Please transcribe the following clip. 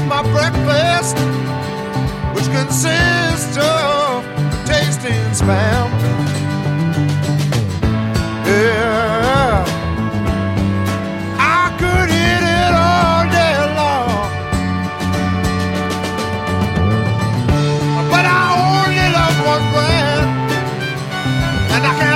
have my breakfast, which consists of tasting spam. Yeah, I could eat it all day long, but I only love one brand, and I can't